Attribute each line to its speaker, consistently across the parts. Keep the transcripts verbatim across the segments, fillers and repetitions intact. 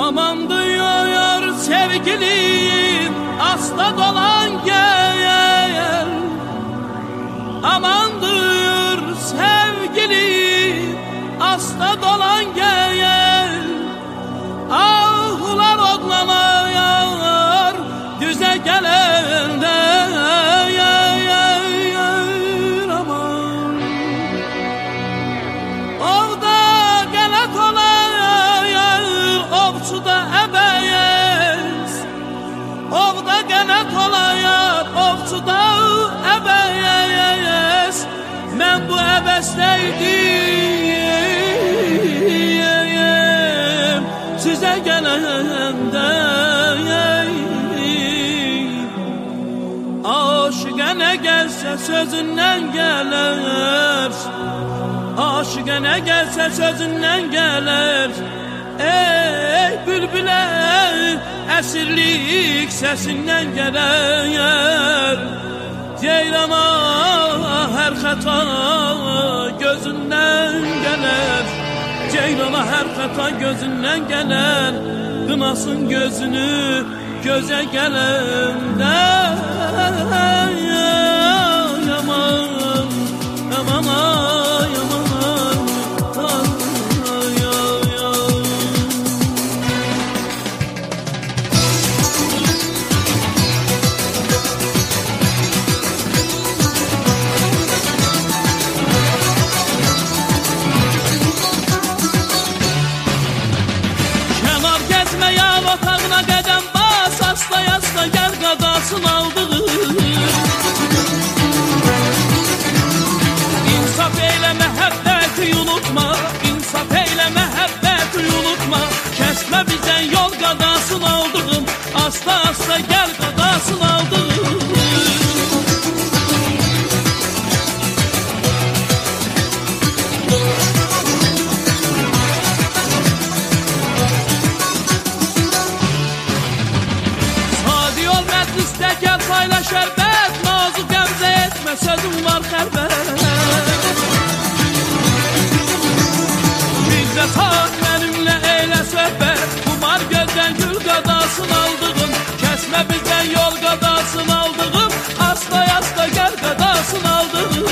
Speaker 1: Aman duyuyor sevgilim, hasta dolan gel. Aman duyuyor sevgilim, hasta dolan gel. Ahlar odlanıyor düze gelende. Aman ovda gelet olayır, ovçuda ebeyiz. Ovda gelet olayır, ovçuda ebeyiz. Ben bu ebesteydim size gelende. Aşığa ne gelse sözünden gelir, aşığa ne gelse sözünden gelir. Ey bülbüle esirlik sesinden gelir. Ceylana her hata gözünden gelir. Ceylana her hata gözünden gelir. Kınasın gözünü göze gelende. Yaman, yaman, yaman. Otağına qədəm bas, asla yasla gel qadasın aldığı. İnsaf eyle məhəbbəti unutma, insaf eyle məhəbbəti unutma. Kəsmə bizdən yol qadasın aldığım, asla asla gel qadasın aldığım. Gel paylaş şerbet, nazik qəmzə etmə, sözüm var xəlbət. Bizdə saat mənimlə eylə söhbət, kumar gözdən gül qadasın aldığım. Kəsmə bizdən yol qadasın aldığım, asla yasla gel qadasın aldığım.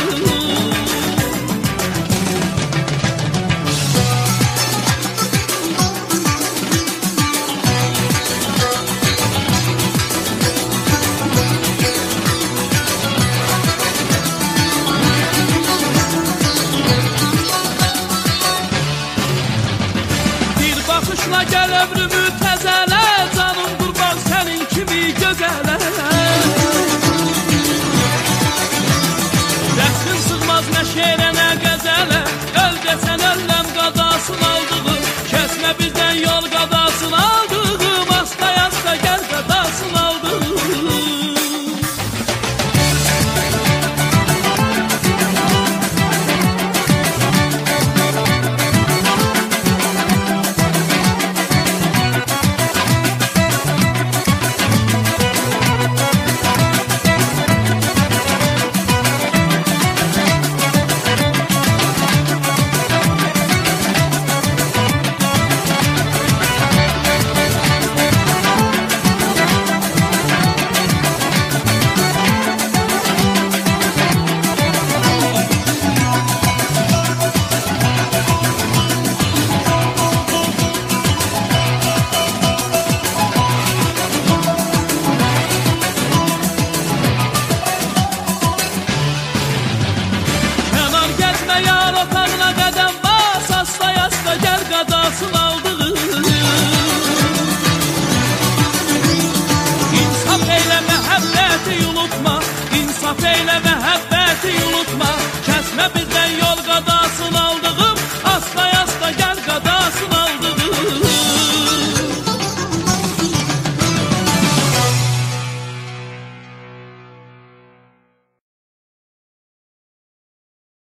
Speaker 1: Gel ömrümü təzələ, canım qurban sənin kimi gözələ. Rəxsin sığmaz nə şeirə nə qəzələ, öl desən ölləm qadasın aldığım. Kəsmə bizdən yol qadasın aldığım, asla yasla gel qadasın aldığım. İnsaf eyle məhəbbəti unutma, kəsmə bizdən